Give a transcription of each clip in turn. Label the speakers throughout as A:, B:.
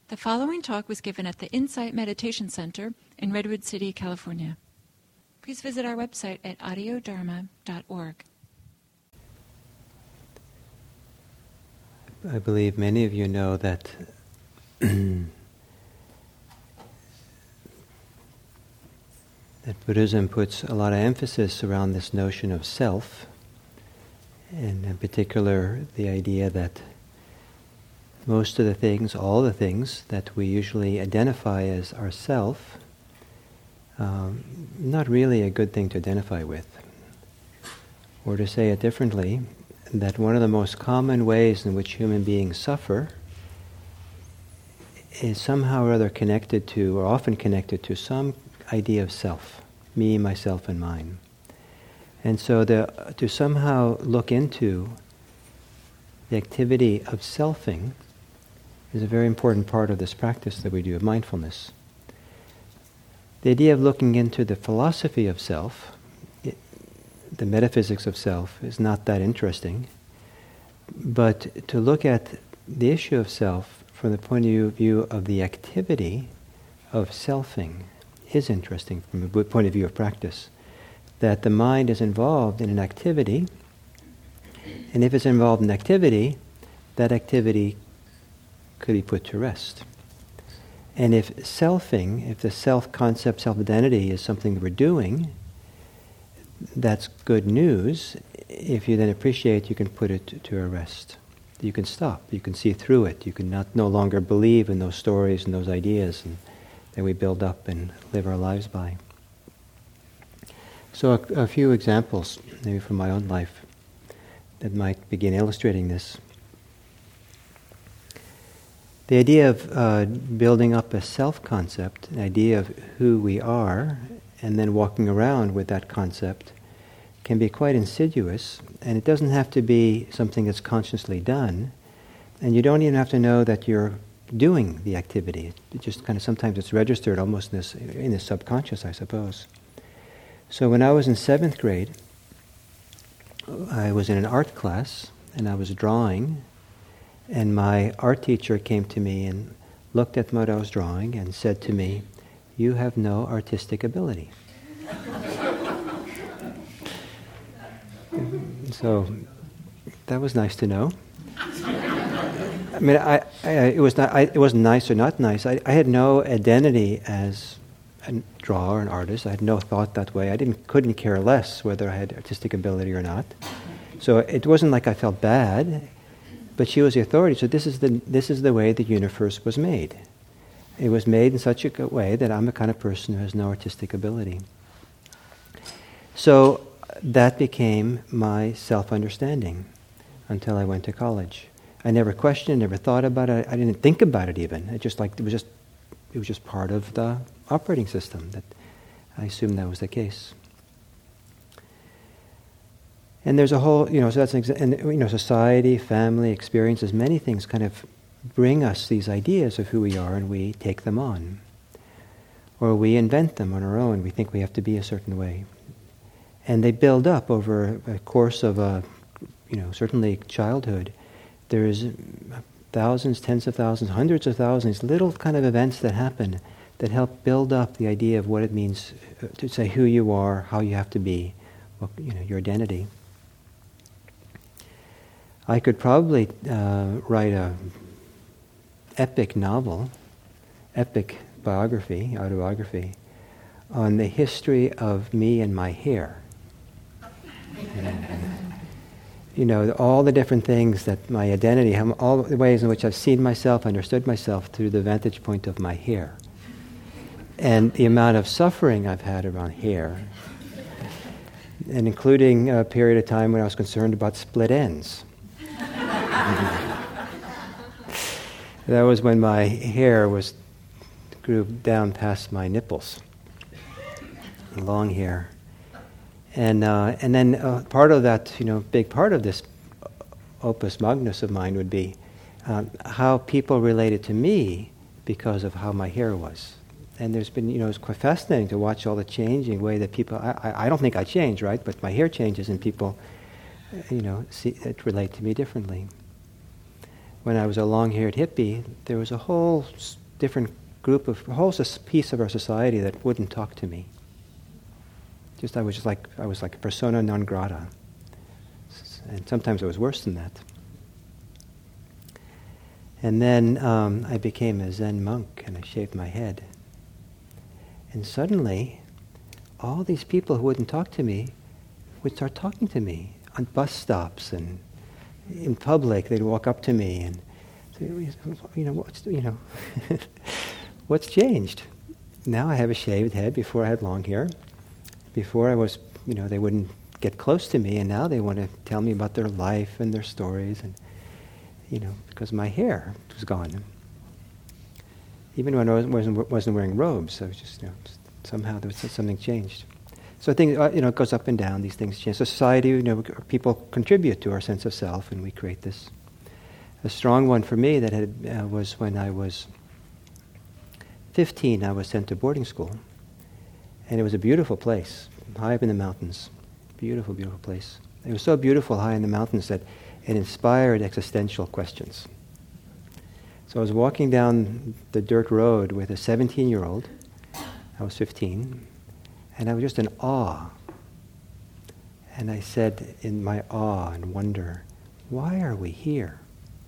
A: The following talk was given at the Insight Meditation Center in Redwood City, California. Please visit our website at audiodharma.org.
B: I believe many of you know that that Buddhism puts a lot of emphasis around this notion of self, and in particular the idea that most of the things, all the things that we usually identify as ourself, not really a good thing to identify with. Or to say it differently, that one of the most common ways in which human beings suffer is somehow or other connected to, or often connected to, some idea of self, me, myself, and mine. And so to somehow look into the activity of selfing is a very important part of this practice that we do of mindfulness. The idea of looking into the philosophy of self, the metaphysics of self, is not that interesting. But to look at the issue of self from the point of view of the activity of selfing is interesting from a point of view of practice. That the mind is involved in an activity, and if it's involved in activity, that activity could be put to rest. And if selfing, if the self-concept, self-identity is something that we're doing, that's good news. If you then appreciate, you can put it to a rest. You can stop. You can see through it. You can no longer believe in those stories and those ideas that we build up and live our lives by. So a few examples, maybe from my own life, that might begin illustrating this. The idea of building up a self-concept, an idea of who we are, and then walking around with that concept can be quite insidious, and it doesn't have to be something that's consciously done, and you don't even have to know that you're doing the activity. It just kind of sometimes it's registered almost in the subconscious, I suppose. So when I was in 7th grade, I was in an art class, and I was drawing, and my art teacher came to me and looked at what I was drawing and said to me, "You have no artistic ability." So that was nice to know. I mean, it wasn't nice or not nice. I had no identity as a drawer, an artist. I had no thought that way. Couldn't care less whether I had artistic ability or not. So it wasn't like I felt bad, but she was the authority. So this is the way the universe was made. It was made in such a way that I'm the kind of person who has no artistic ability. So that became my self-understanding until I went to college. I never questioned, never thought about it. I didn't think about it even. It was just part of the operating system. That I assumed that was the case. And there's a whole, so that's society, family, experiences, many things kind of bring us these ideas of who we are, and we take them on. Or we invent them on our own. We think we have to be a certain way. And they build up over a course of certainly childhood. There's thousands, tens of thousands, hundreds of thousands, little kind of events that happen that help build up the idea of what it means to say who you are, how you have to be, your identity. I could probably write a epic novel, epic biography, autobiography, on the history of me and my hair. All the different things that my identity, all the ways in which I've seen myself, understood myself through the vantage point of my hair. And the amount of suffering I've had around hair, and including a period of time when I was concerned about split ends. That was when my hair grew down past my nipples, long hair. And then part of that, big part of this opus magnus of mine would be how people related to me because of how my hair was. And there's been, it's quite fascinating to watch all the changing way that people, I don't think I change, right? But my hair changes and people, relate to me differently. when I was a long-haired hippie, there was a whole different group of, a whole piece of our society that wouldn't talk to me. I was like a persona non grata. And sometimes it was worse than that. And then I became a Zen monk and I shaved my head. And suddenly, all these people who wouldn't talk to me would start talking to me on bus stops and in public. They'd walk up to me and say, what's changed? Now I have a shaved head. Before I had long hair. Before I was, they wouldn't get close to me, and now they want to tell me about their life and their stories, and because my hair was gone. Even when I wasn't wearing robes, I was just somehow there was something changed. So I think it goes up and down. These things change. So society, people contribute to our sense of self, and we create this. A strong one for me that was when I was 15. I was sent to boarding school, and it was a beautiful place, high up in the mountains. Beautiful, beautiful place. It was so beautiful high in the mountains that it inspired existential questions. So I was walking down the dirt road with a 17-year-old. I was 15. And I was just in awe. And I said in my awe and wonder, why are we here?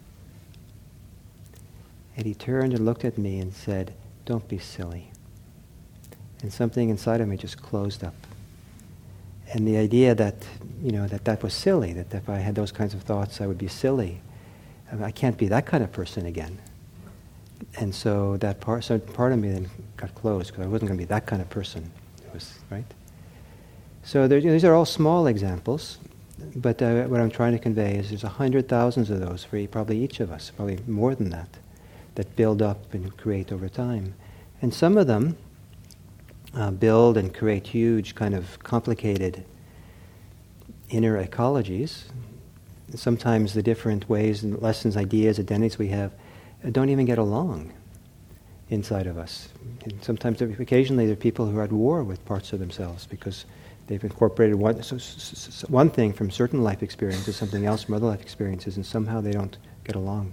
B: And he turned and looked at me and said, don't be silly. And something inside of me just closed up. And the idea that, that was silly, that if I had those kinds of thoughts, I would be silly. I can't be that kind of person again. And so part of me then got closed, because I wasn't going to be that kind of person. It was, right? So these are all small examples, but what I'm trying to convey is there's 100,000 of those for probably each of us, probably more than that build up and create over time. And some of them build and create huge kind of complicated inner ecologies. Sometimes the different ways and lessons, ideas, identities we have don't even get along inside of us. And sometimes, occasionally, there are people who are at war with parts of themselves because they've incorporated one thing from certain life experiences, something else from other life experiences, and somehow they don't get along.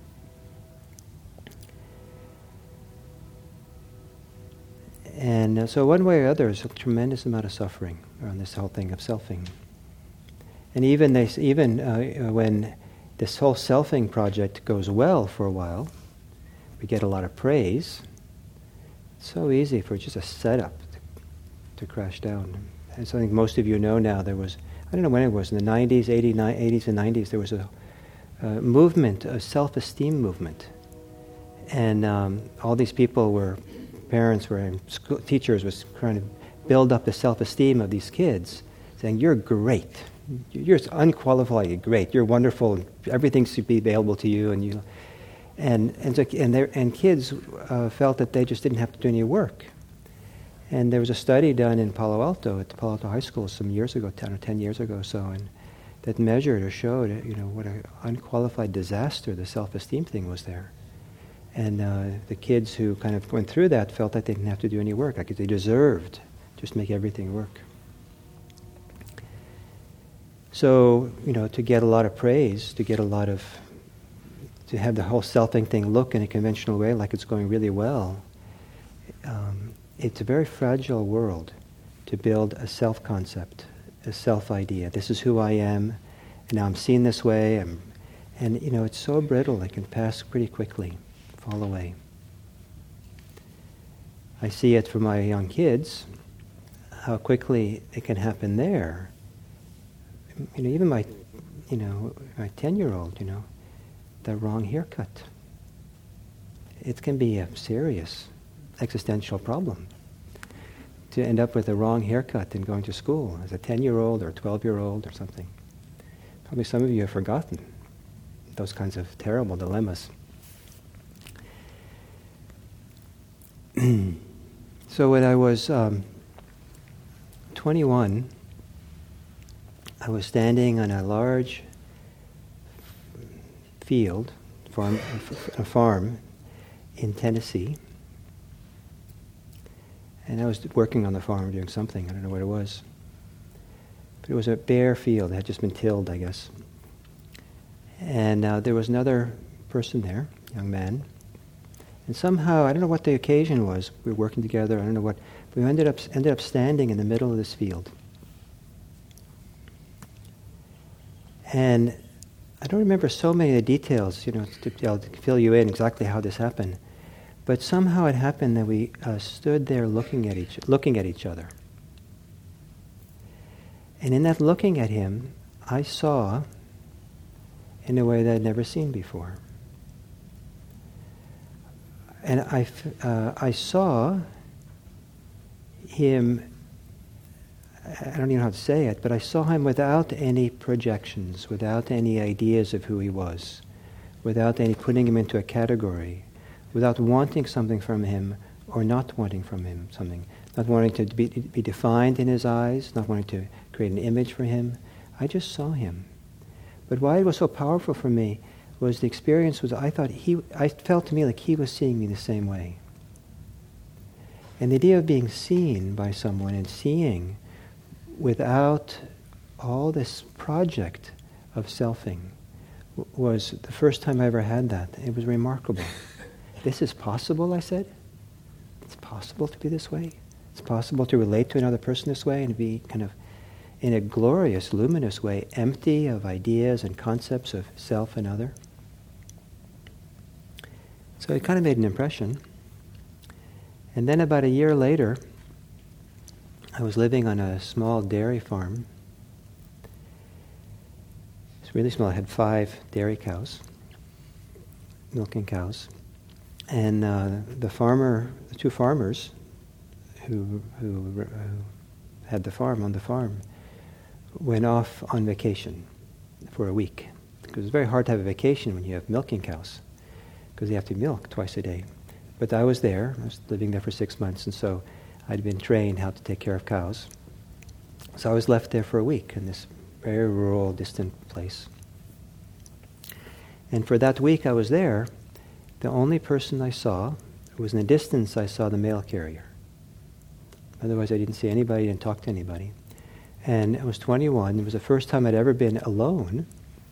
B: And so one way or other, there's a tremendous amount of suffering around this whole thing of selfing. And even when this whole selfing project goes well for a while, we get a lot of praise. It's so easy for just a setup to crash down. And so I think most of you know now there was, I don't know when it was, in the 90s, 80s and 90s, there was a movement, a self-esteem movement. And all these people parents were, teachers was trying to build up the self-esteem of these kids, saying, you're great. You're unqualified great. You're wonderful. Everything should be available to you, and kids felt that they just didn't have to do any work. And there was a study done in Palo Alto at the Palo Alto High School some years ago, 10 years ago or so, and that measured or showed, what an unqualified disaster the self-esteem thing was there. And the kids who kind of went through that felt that they didn't have to do any work, like they deserved just make everything work. So, to get a lot of praise, to have the whole selfing thing look in a conventional way like it's going really well, it's a very fragile world to build a self-concept, a self-idea. This is who I am, and now I'm seen this way, and it's so brittle it can pass pretty quickly, fall away. I see it for my young kids, how quickly it can happen there. Even my 10-year-old, the wrong haircut. It can be a serious existential problem to end up with the wrong haircut and going to school as a 10-year-old or a 12-year-old or something. Probably some of you have forgotten those kinds of terrible dilemmas. So when I was 21, I was standing on a large farm in Tennessee, and I was working on the farm doing something. I don't know what it was, but it was a bare field. It had just been tilled, I guess. And there was another person there, young man. And somehow, I don't know what the occasion was, we were working together, I don't know what, but we ended up standing in the middle of this field. And I don't remember so many of the details, to fill you in exactly how this happened. But somehow it happened that we stood there looking at each other. And in that looking at him, I saw in a way that I'd never seen before. And I saw him, I don't even know how to say it, but I saw him without any projections, without any ideas of who he was, without any putting him into a category, without wanting something from him or not wanting from him something, not wanting to be defined in his eyes, not wanting to create an image for him. I just saw him. But why it was so powerful for me was the experience was I felt to me like he was seeing me the same way. And the idea of being seen by someone and seeing without all this project of selfing was the first time I ever had that. It was remarkable. This is possible, I said. It's possible to be this way. It's possible to relate to another person this way and be kind of, in a glorious, luminous way, empty of ideas and concepts of self and other. So it kind of made an impression. And then about a year later, I was living on a small dairy farm. It's really small. I had 5 dairy cows, milking cows. And the 2 farmers who had the farm on the farm went off on vacation for a week. Because it's very hard to have a vacation when you have milking cows, because you have to milk twice a day. But I was there. I was living there for 6 months, and so I'd been trained how to take care of cows. So I was left there for a week in this very rural, distant place. And for that week I was there, the only person I saw was in the distance. I saw the mail carrier. Otherwise I didn't see anybody, didn't talk to anybody. And I was 21. It was the first time I'd ever been alone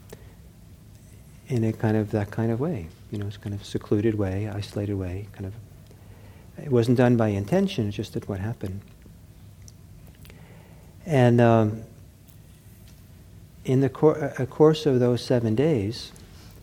B: in that kind of way. It's kind of secluded way, isolated way, kind of. It wasn't done by intention, it's just that what happened. And in the course of those 7 days,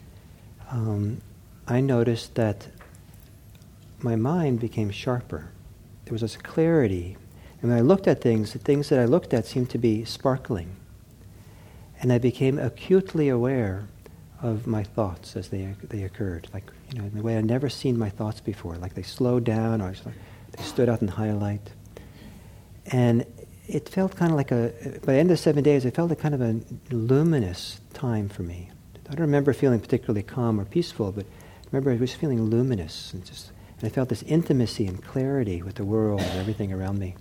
B: I noticed that my mind became sharper. There was this clarity. And when I looked at things, the things that I looked at seemed to be sparkling. And I became acutely aware of my thoughts as they occurred, like in a way I'd never seen my thoughts before, like they slowed down, or they stood out in highlight. And it felt kind of like by the end of 7 days, it felt like kind of a luminous time for me. I don't remember feeling particularly calm or peaceful, but I remember I was feeling luminous, and I felt this intimacy and clarity with the world and everything around me.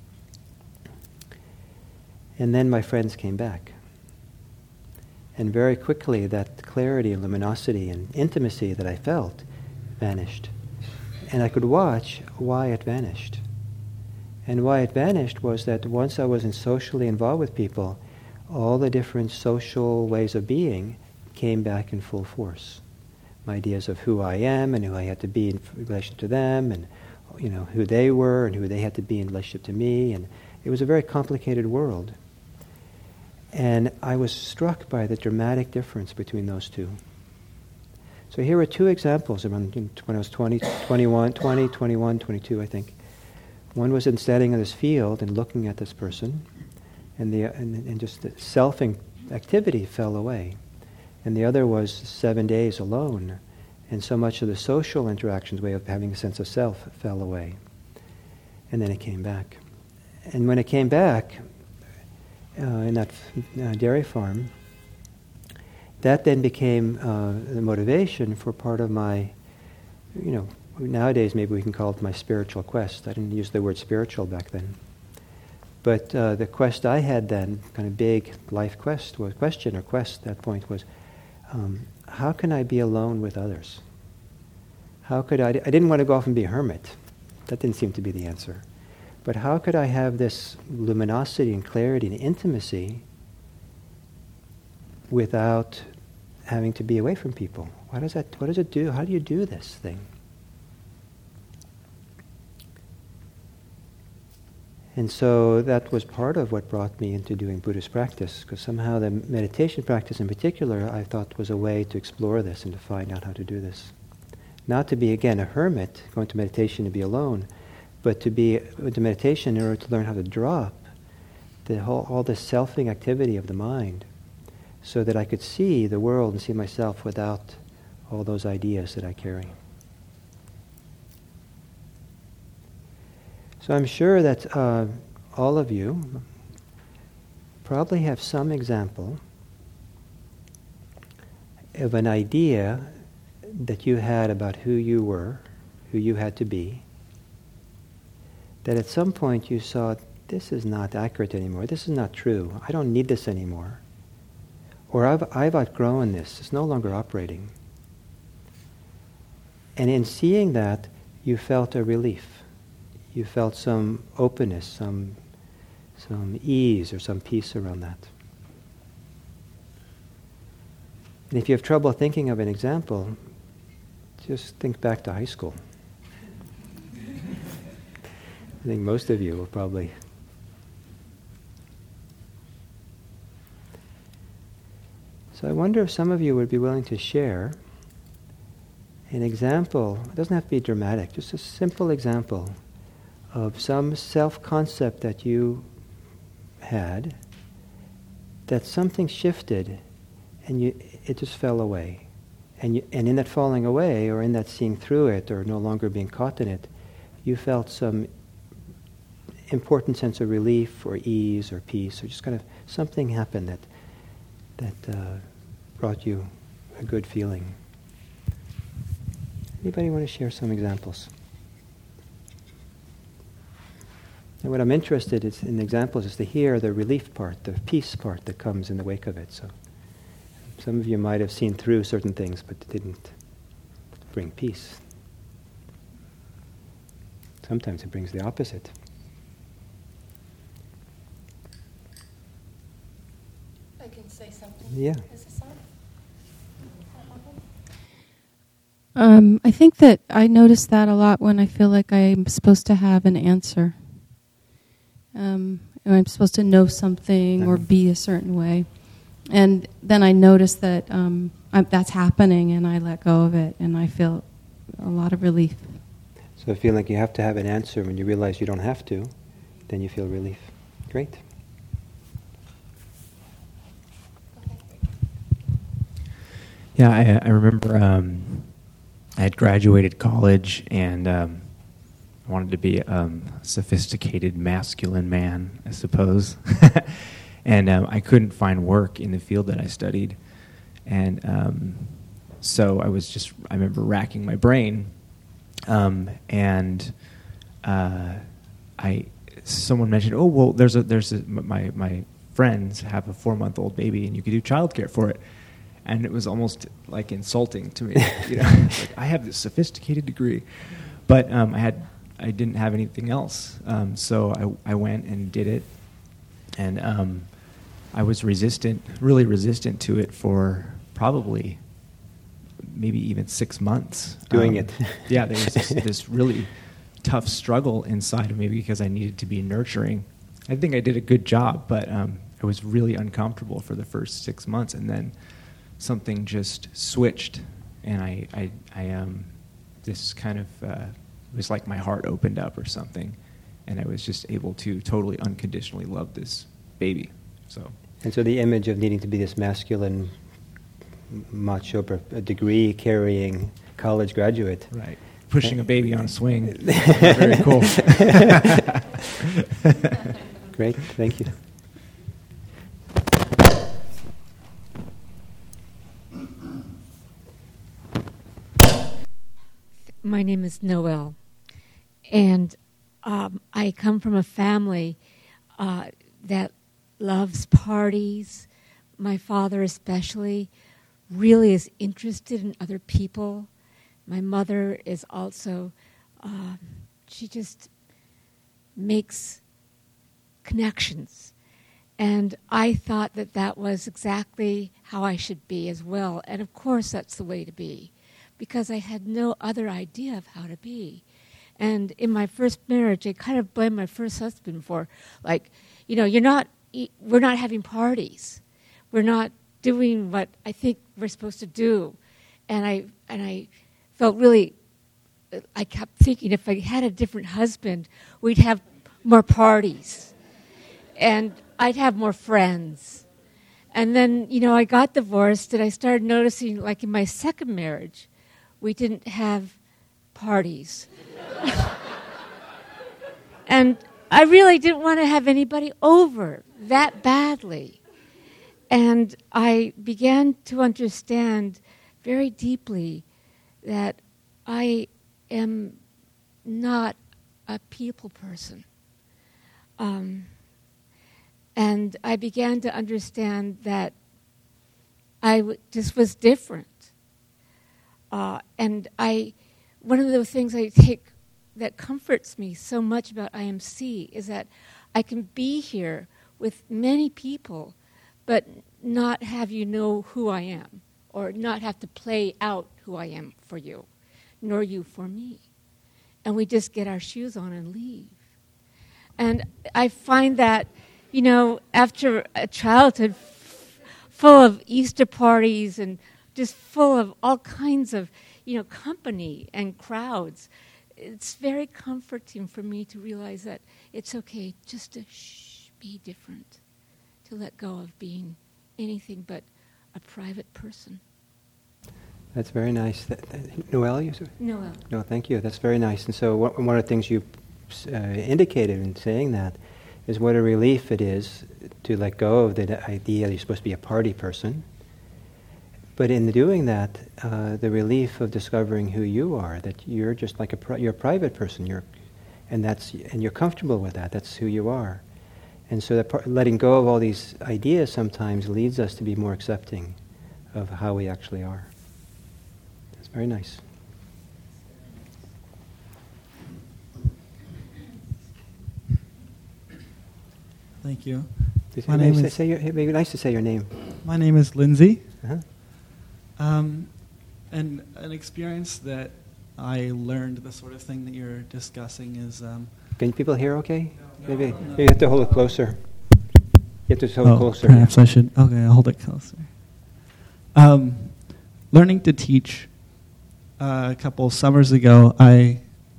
B: And then my friends came back. And very quickly that clarity and luminosity and intimacy that I felt vanished. And I could watch why it vanished. And why it vanished was that once I was socially involved with people, all the different social ways of being came back in full force. My ideas of who I am and who I had to be in relation to them, and who they were and who they had to be in relationship to me. And it was a very complicated world. And I was struck by the dramatic difference between those two. So here are 2 examples around when I was 20, 21, 22, I think. One was in standing in this field and looking at this person, and just the selfing activity fell away. And the other was 7 days alone, and so much of the social interactions, way of having a sense of self, fell away. And then it came back. And when it came back, in that dairy farm, that then became the motivation for part of my, nowadays maybe we can call it my spiritual quest. I didn't use the word spiritual back then. But the quest I had then, kind of big life quest, at that point was, how can I be alone with others? How could I didn't want to go off and be a hermit. That didn't seem to be the answer. But how could I have this luminosity and clarity and intimacy without having to be away from people. What does it do? How do you do this thing? And so that was part of what brought me into doing Buddhist practice, because somehow the meditation practice in particular I thought was a way to explore this and to find out how to do this. Not to be, again, a hermit, going to meditation to be alone, but to be into meditation in order to learn how to drop all the selfing activity of the mind, so that I could see the world and see myself without all those ideas that I carry. So I'm sure that all of you probably have some example of an idea that you had about who you were, who you had to be, that at some point you saw, this is not accurate anymore, this is not true, I don't need this anymore, or I've outgrown this, it's no longer operating. And in seeing that, you felt a relief. You felt some openness, some ease or some peace around that. And if you have trouble thinking of an example, just think back to high school. I think most of you will probably. So I wonder if some of you would be willing to share an example. It doesn't have to be dramatic, just a simple example of some self-concept that you had, that something shifted and it just fell away. And in that falling away, or in that seeing through it, or no longer being caught in it, you felt some important sense of relief or ease or peace, or just kind of something happened that brought you a good feeling. Anybody want to share some examples? And what I'm interested in examples is to hear the relief part, the peace part that comes in the wake of it. So some of you might have seen through certain things, but it didn't bring peace. Sometimes it brings the opposite.
C: I can say something.
B: Yeah.
C: Is this on?
D: I think that I notice that a lot when I feel like I'm supposed to have an answer. I'm supposed to know something or be a certain way. And then I notice that that's happening, and I let go of it, and I feel a lot of relief.
B: So if you feel like you have to have an answer when you realize you don't have to, then you feel relief. Great.
E: Yeah, I remember I had graduated college, and I wanted to be a sophisticated masculine man, I suppose. And I couldn't find work in the field that I studied. And so I remember racking my brain. And someone mentioned, oh, well, my friends have a 4-month-old baby, and you could do childcare for it. And it was almost like insulting to me. Like, I have this sophisticated degree. But I didn't have anything else. So I went and did it. And I was really resistant to it for probably maybe even 6 months.
B: Doing it.
E: Yeah, there was this really tough struggle inside of me because I needed to be nurturing. I think I did a good job, but I was really uncomfortable for the first 6 months. And then something just switched, and I this kind of it was like my heart opened up or something, and I was just able to totally unconditionally love this baby.
B: And so the image of needing to be this masculine, macho, degree carrying college graduate,
E: right, pushing a baby on a swing, very cool.
B: Great, thank you.
F: My name is Noelle, and I come from a family that loves parties. My father especially really is interested in other people. My mother is also, she just makes connections. And I thought that that was exactly how I should be as well. And of course that's the way to be, because I had no other idea of how to be. And in my first marriage, I kind of blamed my first husband for, like, we're not having parties. We're not doing what I think we're supposed to do. And I felt really, I kept thinking if I had a different husband, we'd have more parties. And I'd have more friends. And then, I got divorced, and I started noticing, like in my second marriage, we didn't have parties. And I really didn't want to have anybody over that badly. And I began to understand very deeply that I am not a people person. And I began to understand that I just was different. And one of the things I take that comforts me so much about IMC is that I can be here with many people, but not have you know who I am, or not have to play out who I am for you, nor you for me. And we just get our shoes on and leave. And I find that, after a childhood full of Easter parties and just full of all kinds of, company and crowds, it's very comforting for me to realize that it's okay just to be different, to let go of being anything but a private person.
B: That's very nice. Noelle, you said?
F: Noelle.
B: No, thank you. That's very nice. And so one of the things you indicated in saying that is what a relief it is to let go of the idea that you're supposed to be a party person. But in doing that, the relief of discovering who you are, that you're just like you're a private person, and you're comfortable with that. That's who you are. And so that letting go of all these ideas sometimes leads us to be more accepting of how we actually are. It's very nice.
G: Thank you.
B: Maybe nice to say your name.
G: My name is Lindsay.
B: Uh-huh.
G: And an experience that I learned, the sort of thing that you're discussing is...
B: Can people hear okay? Maybe you have to hold it closer. You have to hold it closer.
G: Perhaps I should... Okay, I'll hold it closer. Learning to teach. A couple summers ago, I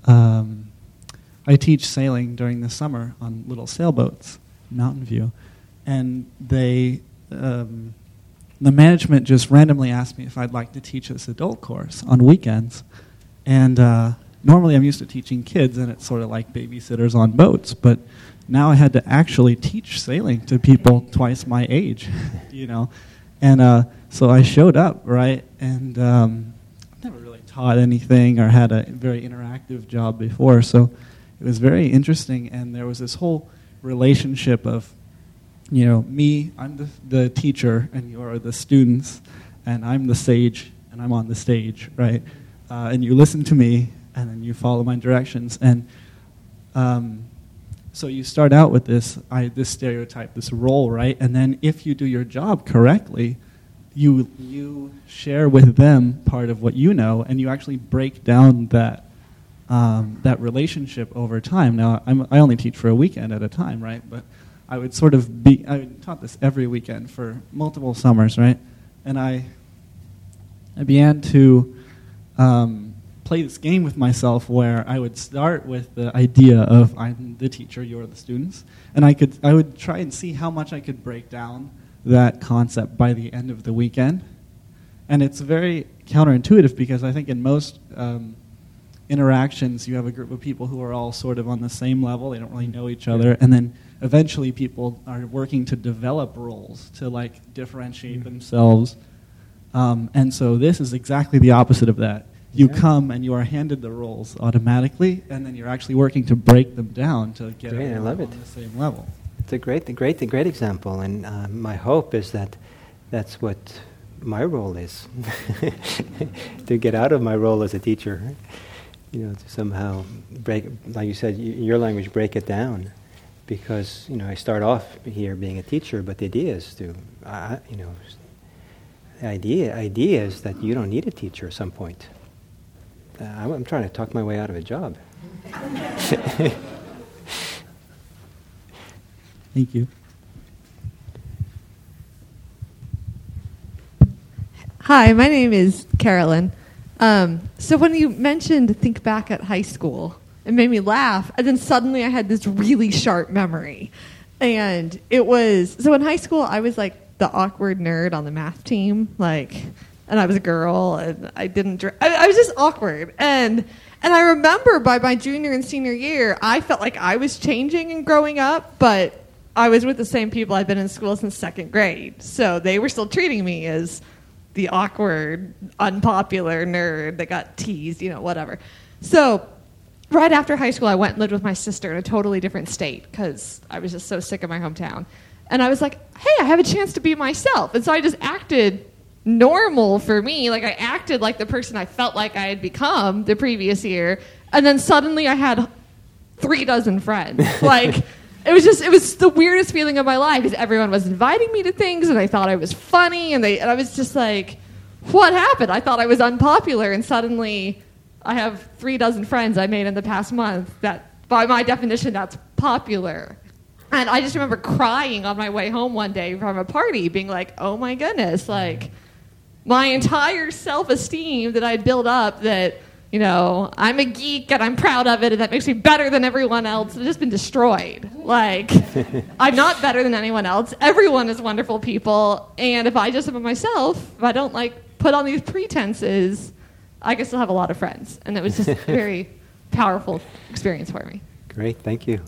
G: teach sailing during the summer on little sailboats, Mountain View. And they... the management just randomly asked me if I'd like to teach this adult course on weekends. And normally I'm used to teaching kids, and it's sort of like babysitters on boats. But now I had to actually teach sailing to people twice my age, And so I showed up, right? And I've never really taught anything or had a very interactive job before. So it was very interesting. And there was this whole relationship of, me, I'm the teacher, and you're the students, and I'm the sage, and I'm on the stage, right? And you listen to me, and then you follow my directions. And so you start out with this stereotype, this role, right? And then if you do your job correctly, you share with them part of what you know, and you actually break down that relationship over time. Now, I only teach for a weekend at a time, right? But I would I taught this every weekend for multiple summers, right? And I began to play this game with myself where I would start with the idea of I'm the teacher, you're the students, and I would try and see how much I could break down that concept by the end of the weekend. And it's very counterintuitive because I think in most interactions you have a group of people who are all sort of on the same level, they don't really know each other, and then eventually people are working to develop roles to differentiate themselves. And so this is exactly the opposite of that. You come and you are handed the roles automatically, and then you're actually working to break them down to get everyone on the same level.
B: It's a great example, and my hope is that that's what my role is, to get out of my role as a teacher, to somehow break, like you said, your language, break it down, because I start off here being a teacher, but the idea is to, the idea is that you don't need a teacher at some point. I'm trying to talk my way out of a job.
G: Thank you.
H: Hi, my name is Carolyn. So when you mentioned think back at high school, it made me laugh. And then suddenly I had this really sharp memory. And it was, so in high school, I was like the awkward nerd on the math team. And I was a girl, and I didn't, I was just awkward. And I remember by my junior and senior year, I felt like I was changing and growing up, but I was with the same people I'd been in school since second grade. So they were still treating me as the awkward, unpopular nerd that got teased, whatever. So right after high school, I went and lived with my sister in a totally different state because I was just so sick of my hometown. And I was like, hey, I have a chance to be myself. And so I just acted normal for me. I acted like the person I felt like I had become the previous year. And then suddenly I had 36 friends. It was the weirdest feeling of my life because everyone was inviting me to things and I thought I was funny and I was just like, what happened? I thought I was unpopular and suddenly I have 36 friends I made in the past month that, by my definition, that's popular. And I just remember crying on my way home one day from a party being like, oh my goodness, my entire self-esteem that I'd built up that, I'm a geek and I'm proud of it and that makes me better than everyone else. It's just been destroyed. I'm not better than anyone else. Everyone is wonderful people. And if I just am myself, if I don't put on these pretenses, I can still have a lot of friends. And it was just a very powerful experience for me.
B: Great, thank you.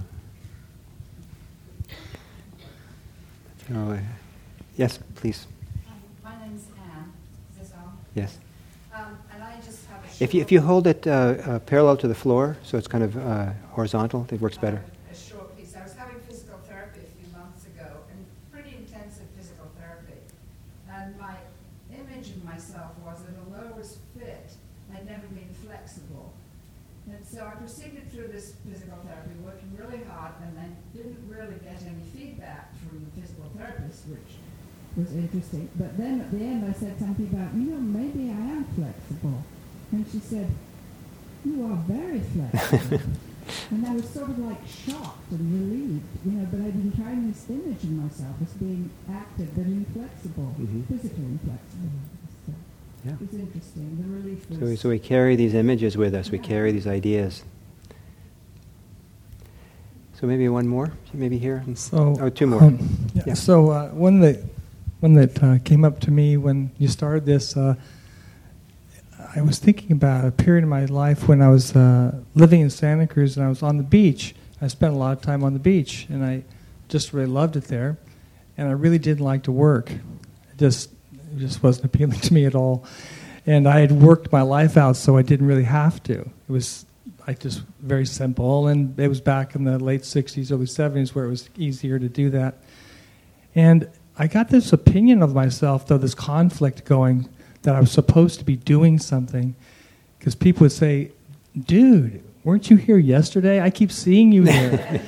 B: Yes, please.
I: My name's Anne. Is this on?
B: Yes.
I: And I just have a
B: If you hold it parallel to the floor, so it's kind of horizontal, it works better.
I: a short piece. I was having physical therapy a few months ago, and pretty intensive physical therapy. And my image of myself was that although I was fit, I'd never been flexible. And so I proceeded through this physical therapy, working really hard, and I didn't really get any feedback from the physical therapist, which was interesting. But then at the end I said something about, maybe I am flexible. And she said, you are very flexible. And I was sort of shocked and relieved, but I'd been trying this image of myself as being active but inflexible, physically inflexible. So
B: Yeah.
I: it was interesting. The relief was...
B: So we carry these images with us, we carry these ideas. So maybe one more, maybe here. Two more.
J: Yeah. So one that came up to me when you started this, I was thinking about a period in my life when I was living in Santa Cruz and I was on the beach. I spent a lot of time on the beach and I just really loved it there. And I really didn't like to work. It just wasn't appealing to me at all. And I had worked my life out, so I didn't really have to. It was just very simple. And it was back in the late 60s, early 70s where it was easier to do that. And I got this opinion of myself, though, this conflict going, that I was supposed to be doing something, because people would say, dude, weren't you here yesterday? I keep seeing you here.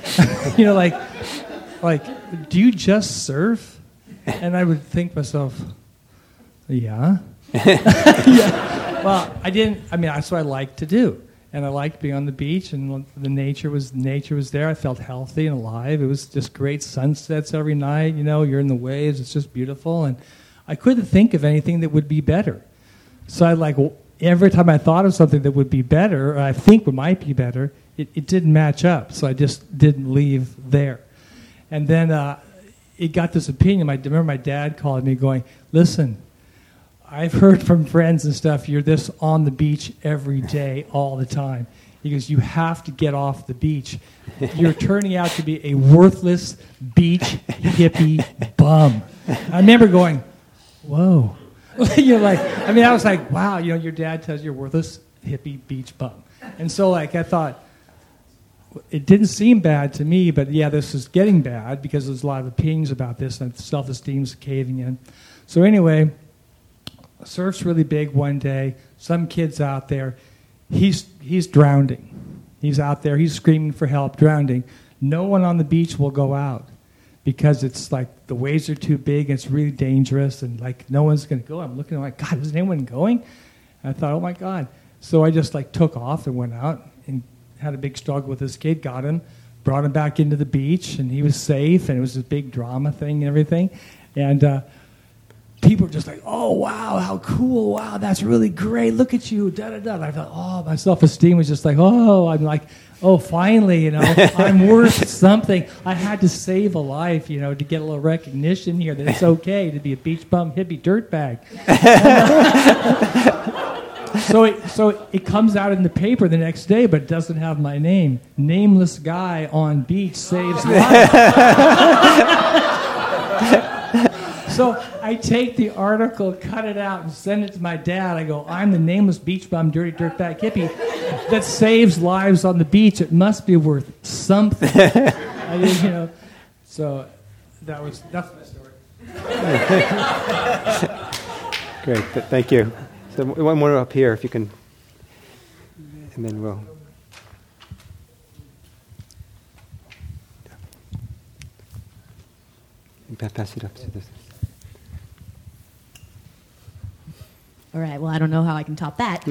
J: Do you just surf? And I would think to myself, yeah. Yeah. Well, that's what I like to do. And I liked being on the beach, and the nature was there. I felt healthy and alive. It was just great sunsets every night. You're in the waves. It's just beautiful. And I couldn't think of anything that would be better. So every time I thought of something that would be better, or I think might be better, it didn't match up. So I just didn't leave there. And then it got this opinion. I remember my dad calling me going, listen, I've heard from friends and stuff, you're this on the beach every day, all the time. He goes, you have to get off the beach. You're turning out to be a worthless beach hippie bum. I remember going, whoa. I was like, wow, your dad tells you you're a worthless hippie beach bum. And so I thought, it didn't seem bad to me, but yeah, this is getting bad because there's a lot of opinions about this and self-esteem's caving in. So anyway, surf's really big one day. Some kid's out there. He's drowning. He's out there. He's screaming for help, drowning. no one on the beach will go out because it's like the waves are too big and it's really dangerous and like no one's going to go. I'm looking at like, God, is anyone going? And I thought, oh my God. So I just like took off and went out and had a big struggle with this kid, got him, brought him back into the beach, and he was safe, and it was this big drama thing and everything. And people were just like, oh, wow, how cool, wow, that's really great, look at you, da-da-da. And I thought, oh, my self-esteem was just like, oh, I'm like, oh, finally, you know, I'm worth something. I had to save a life, you know, to get a little recognition here that it's okay to be a beach bum hippie dirtbag. So it comes out in the paper the next day, but it doesn't have my name. Nameless guy on beach saves life. So I take the article, cut it out, and send it to my dad. I go, I'm the nameless beach bum, dirty dirtbag hippie that saves lives on the beach. It must be worth something. So that's my story.
B: Great, thank you. So one more up here, if you can, and then we'll. Pass it up to this.
K: All right, well, I don't know how I can top that.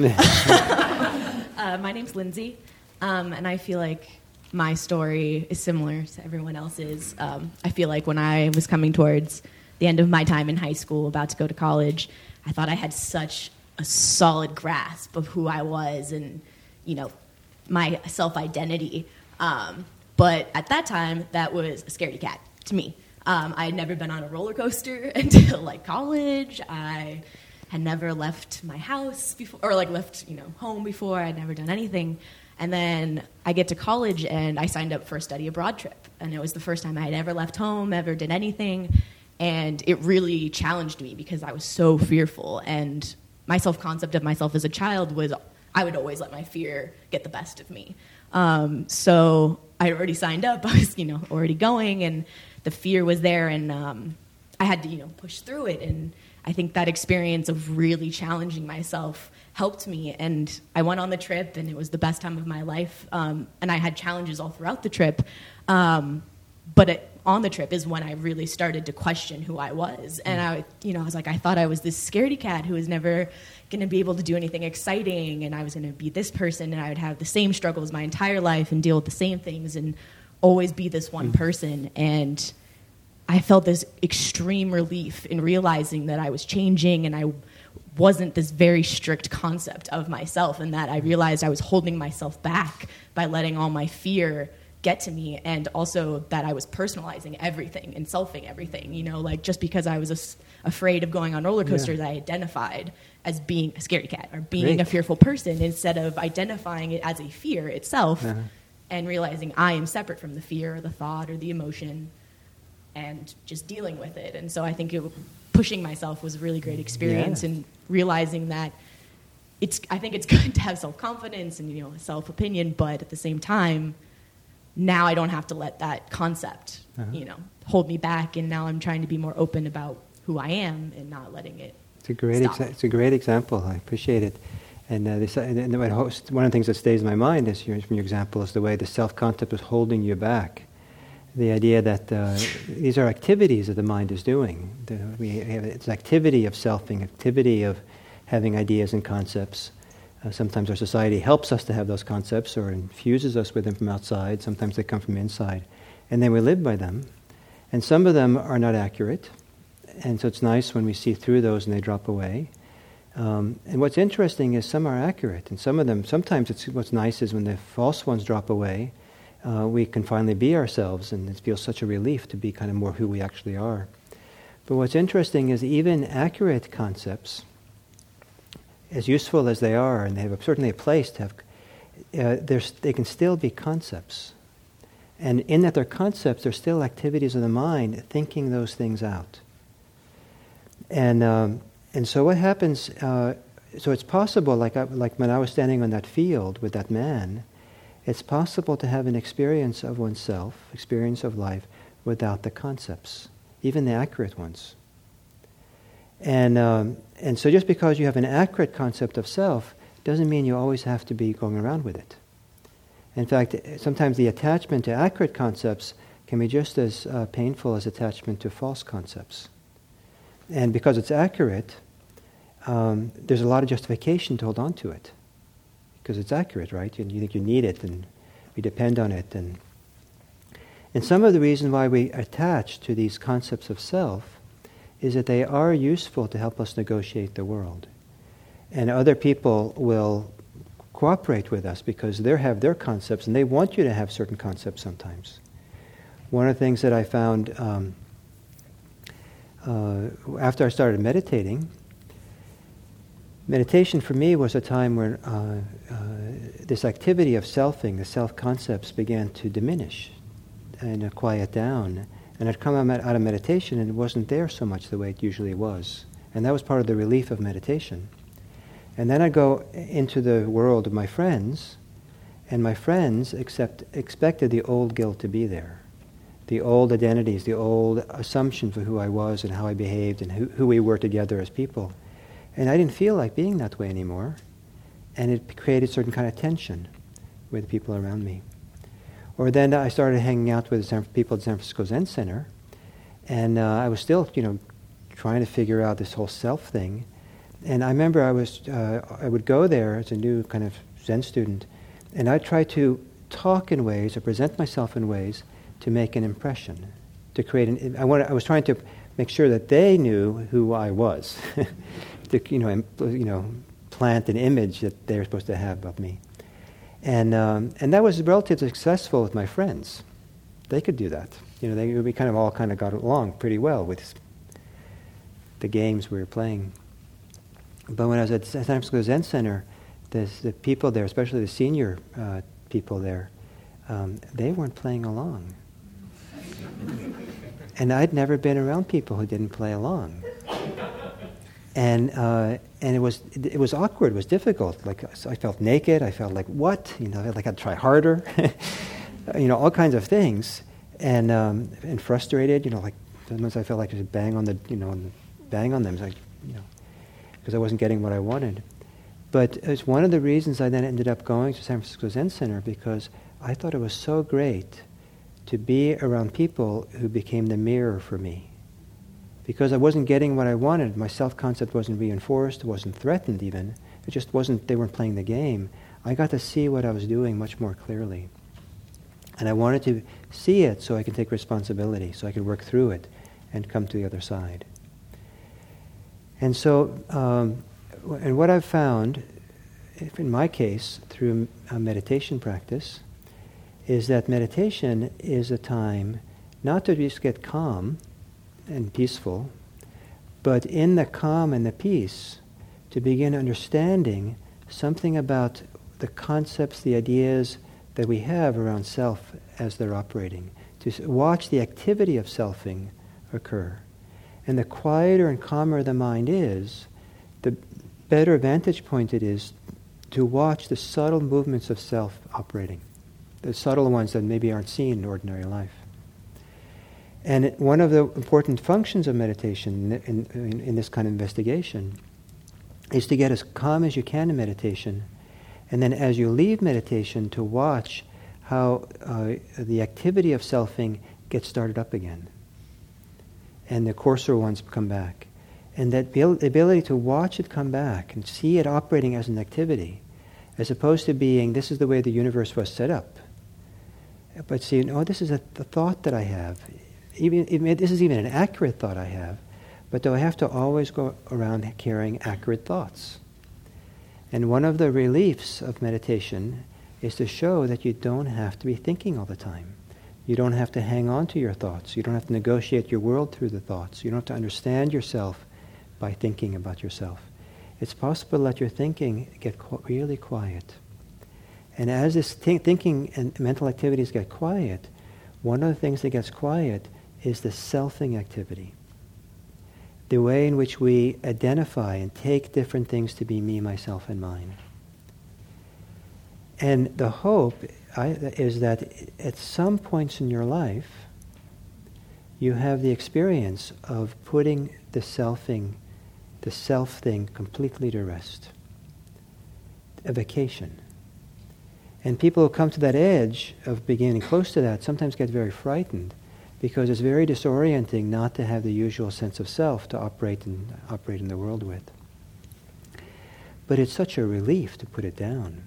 K: My name's Lindsay, and I feel like my story is similar to everyone else's. I feel like when I was coming towards the end of my time in high school, about to go to college, I thought I had such a solid grasp of who I was and, you know, my self-identity. But at that time, that was a scaredy cat to me. I had never been on a roller coaster until, like, college. I had never left my house before, or, like, left, you know, home before. I'd never done anything. And then I get to college, and I signed up for a study abroad trip. And it was the first time I had ever left home, ever did anything. And it really challenged me because I was so fearful. And my self-concept of myself as a child was I would always let my fear get the best of me. So I already signed up. I was, you know, already going, and the fear was there, and I had to, you know, push through it. And I think that experience of really challenging myself helped me. And I went on the trip, and it was the best time of my life. And I had challenges all throughout the trip. But on the trip is when I really started to question who I was. And I was like, I thought I was this scaredy cat who was never going to be able to do anything exciting, and I was going to be this person, and I would have the same struggles my entire life and deal with the same things and always be this one person. And I felt this extreme relief in realizing that I was changing and I wasn't this very strict concept of myself, and that I realized I was holding myself back by letting all my fear get to me, and also that I was personalizing everything and selfing everything, you know, like just because I was afraid of going on roller coasters, I identified as being a scaredy cat or being a fearful person instead of identifying it as a fear itself and realizing I am separate from the fear or the thought or the emotion and just dealing with it. And so I think pushing myself was a really great experience, and realizing that I think it's good to have self-confidence and, you know, self-opinion, but at the same time, now I don't have to let that concept, you know, hold me back, and now I'm trying to be more open about who I am and not letting it
B: It's a great example. I appreciate it. And one of the things that stays in my mind is from your example is the way the self-concept is holding you back. The idea that these are activities that the mind is doing. It's an activity of selfing, activity of having ideas and concepts. Sometimes our society helps us to have those concepts or infuses us with them from outside. Sometimes they come from inside. And then we live by them. And some of them are not accurate. And so it's nice when we see through those and they drop away. And what's interesting is some are accurate. And some of them, sometimes what's nice is when the false ones drop away, we can finally be ourselves. And it feels such a relief to be kind of more who we actually are. But what's interesting is even accurate concepts, as useful as they are, and they have certainly a place to have, they can still be concepts. And in that they're concepts, they're still activities of the mind, thinking those things out. And so what happens, so it's possible, like when I was standing on that field with that man, it's possible to have an experience of oneself, experience of life, without the concepts, even the accurate ones. And so just because you have an accurate concept of self doesn't mean you always have to be going around with it. In fact, sometimes the attachment to accurate concepts can be just as painful as attachment to false concepts. And because it's accurate, there's a lot of justification to hold on to it. Because it's accurate, right? And you think you need it, and we depend on it. And some of the reason why we attach to these concepts of self is that they are useful to help us negotiate the world. And other people will cooperate with us because they have their concepts, and they want you to have certain concepts sometimes. One of the things that I found after I started meditating, meditation for me was a time when this activity of selfing, the self-concepts, began to diminish and quiet down. And I'd come out of meditation and it wasn't there so much the way it usually was. And that was part of the relief of meditation. And then I'd go into the world of my friends, and my friends expected the old guilt to be there. The old identities, the old assumption for who I was and how I behaved and who we were together as people. And I didn't feel like being that way anymore. And it created a certain kind of tension with the people around me. Or then I started hanging out with people at San Francisco Zen Center. And I was still, trying to figure out this whole self thing. And I remember I would go there as a new kind of Zen student, and I'd try to talk in ways or present myself in ways to make an impression, to create I was trying to make sure that they knew who I was, to plant an image that they were supposed to have of me, and that was relatively successful with my friends. They could do that. We kind of all got along pretty well with the games we were playing. But when I was at San Francisco Zen Center, the people there, especially the senior people there, they weren't playing along. And I'd never been around people who didn't play along. And it was awkward, it was difficult. Like, I felt naked, I felt like, what? I felt like I'd try harder. All kinds of things. And frustrated, like sometimes I felt like I should bang on them, like, because I wasn't getting what I wanted. But it's one of the reasons I then ended up going to San Francisco Zen Center, because I thought it was so great to be around people who became the mirror for me. Because I wasn't getting what I wanted, my self-concept wasn't reinforced, wasn't threatened even, it just wasn't, they weren't playing the game. I got to see what I was doing much more clearly. And I wanted to see it so I could take responsibility, so I could work through it and come to the other side. And so, and what I've found, in my case, through a meditation practice, is that meditation is a time not to just get calm and peaceful, but in the calm and the peace, to begin understanding something about the concepts, the ideas that we have around self as they're operating, to watch the activity of selfing occur. And the quieter and calmer the mind is, the better vantage point it is to watch the subtle movements of self operating, the subtle ones that maybe aren't seen in ordinary life. And one of the important functions of meditation in this kind of investigation is to get as calm as you can in meditation, and then as you leave meditation, to watch how the activity of selfing gets started up again, and the coarser ones come back. And that the ability to watch it come back and see it operating as an activity, as opposed to being, this is the way the universe was set up. But seeing, this is the thought that I have. This is even an accurate thought I have, but do I have to always go around carrying accurate thoughts? And one of the reliefs of meditation is to show that you don't have to be thinking all the time. You don't have to hang on to your thoughts. You don't have to negotiate your world through the thoughts. You don't have to understand yourself by thinking about yourself. It's possible to let your thinking get really quiet. And as this thinking and mental activities get quiet, one of the things that gets quiet is the selfing activity. The way in which we identify and take different things to be me, myself, and mine. And the hope is that at some points in your life, you have the experience of putting the self thing completely to rest. A vacation. And people who come to that edge of beginning close to that sometimes get very frightened, because it's very disorienting not to have the usual sense of self to operate in the world with. But it's such a relief to put it down,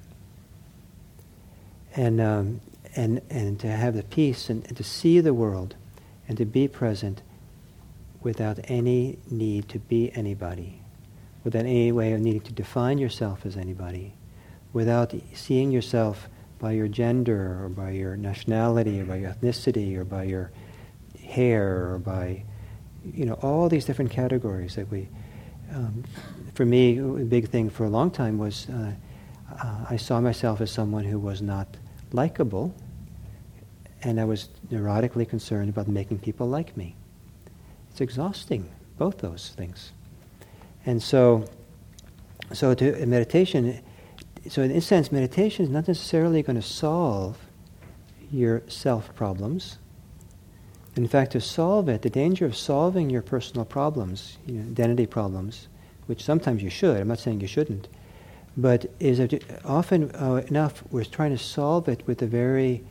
B: and to have the peace and to see the world and to be present without any need to be anybody, without any way of needing to define yourself as anybody, without seeing yourself by your gender or by your nationality or by your ethnicity or by your hair or by, all these different categories that we. For me, a big thing for a long time was I saw myself as someone who was not likable, and I was neurotically concerned about making people like me. It's exhausting, both those things. And so to meditation, so in this sense, meditation is not necessarily going to solve your self problems. In fact, to solve it, the danger of solving your personal problems, identity problems, which sometimes you should, I'm not saying you shouldn't, but is often enough we're trying to solve it with a very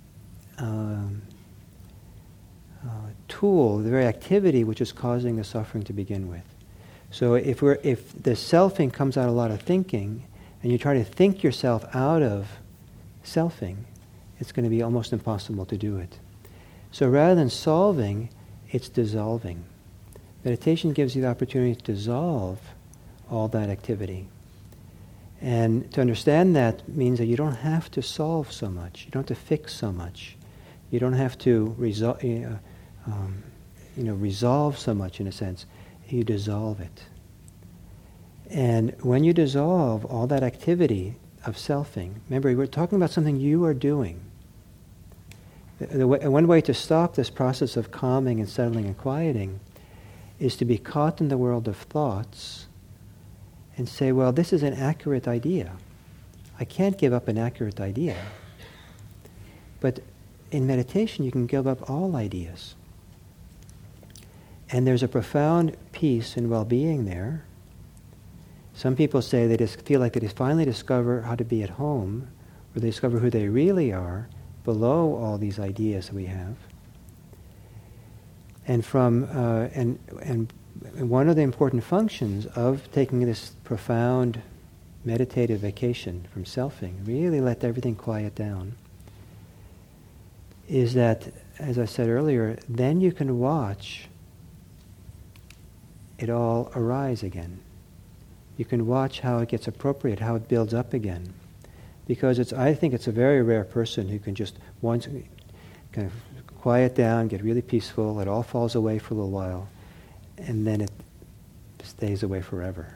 B: tool, the very activity which is causing the suffering to begin with. So if the selfing comes out of a lot of thinking, and you try to think yourself out of selfing, it's going to be almost impossible to do it. So rather than solving, it's dissolving. Meditation gives you the opportunity to dissolve all that activity. And to understand that means that you don't have to solve so much. You don't have to fix so much. You don't have to resolve so much, in a sense. You dissolve it. And when you dissolve all that activity of selfing, remember, we're talking about something you are doing. One way to stop this process of calming and settling and quieting is to be caught in the world of thoughts and say, well, this is an accurate idea. I can't give up an accurate idea. But in meditation, you can give up all ideas. And there's a profound peace and well-being there. Some people say they just feel like they just finally discover how to be at home, or they discover who they really are below all these ideas that we have. And and one of the important functions of taking this profound meditative vacation from selfing, really let everything quiet down, is that, as I said earlier, then you can watch it all arise again. You can watch how it gets appropriate, how it builds up again. Because I think it's a very rare person who can just once kind of quiet down, get really peaceful, it all falls away for a little while, and then it stays away forever.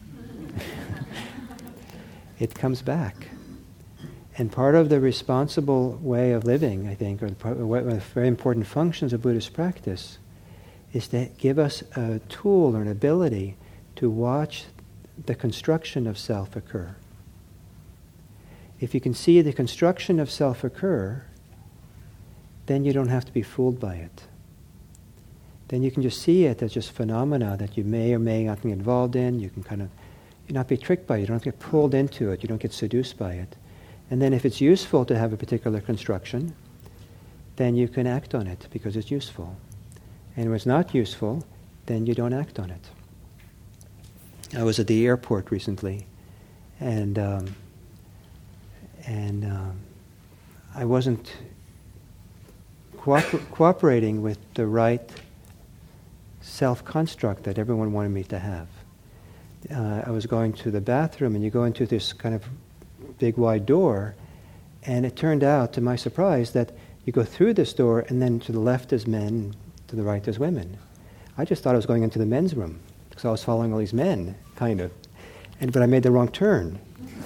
B: It comes back. And part of the responsible way of living, I think, or one of the very important functions of Buddhist practice, is to give us a tool or an ability to watch the construction of self occur. If you can see the construction of self occur, then you don't have to be fooled by it. Then you can just see it as just phenomena that you may or may not be involved in. You can kind of not be tricked by it. You don't get pulled into it. You don't get seduced by it. And then if it's useful to have a particular construction, then you can act on it because it's useful. And when it's not useful, then you don't act on it. I was at the airport recently, and I wasn't cooperating with the right self-construct that everyone wanted me to have. I was going to the bathroom, and you go into this kind of big wide door, and it turned out, to my surprise, that you go through this door, and then to the left is men, to the right is women. I just thought I was going into the men's room, because I was following all these men, kind of. But I made the wrong turn.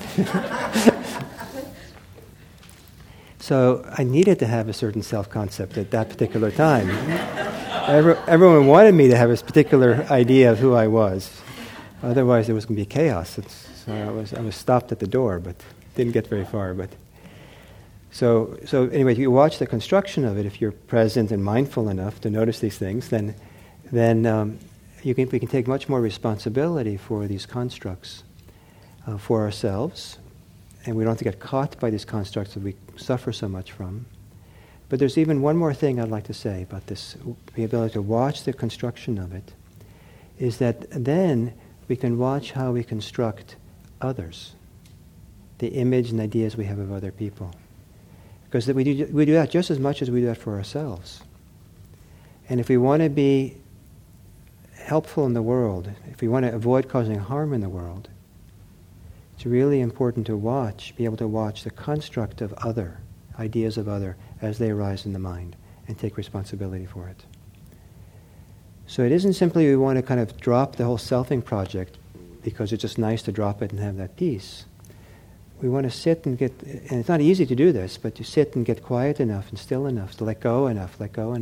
B: So I needed to have a certain self-concept at that particular time. Everyone wanted me to have this particular idea of who I was. Otherwise, there was going to be chaos. So I was stopped at the door, but didn't get very far. But so anyway, you watch the construction of it. If you're present and mindful enough to notice these things, then we can take much more responsibility for these constructs, for ourselves, and we don't have to get caught by these constructs that we suffer so much from. But there's even one more thing I'd like to say about this, the ability to watch the construction of it, is that then we can watch how we construct others, the image and ideas we have of other people. Because we do that just as much as we do that for ourselves. And if we want to be helpful in the world, if we want to avoid causing harm in the world, it's really important to be able to watch the construct of other, ideas of other, as they arise in the mind, and take responsibility for it. So it isn't simply we want to kind of drop the whole selfing project because it's just nice to drop it and have that peace. We want to sit and get, and it's not easy to do this, but to sit and get quiet enough and still enough, to let go enough,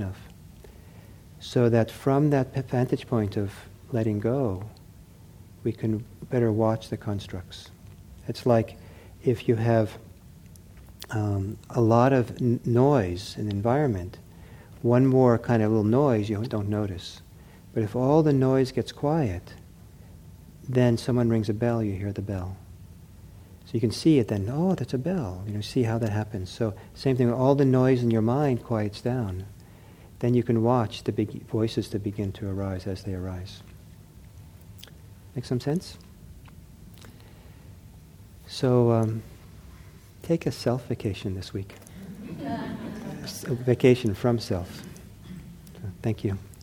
B: so that from that vantage point of letting go, we can better watch the constructs. It's like if you have a lot of noise in the environment, one more kind of little noise you don't notice. But if all the noise gets quiet, then someone rings a bell, you hear the bell. So you can see it then, oh, that's a bell. See how that happens. So same thing, when all the noise in your mind quiets down, then you can watch the big voices that begin to arise as they arise. Make some sense? So take a self-vacation this week. A vacation from self. So, thank you.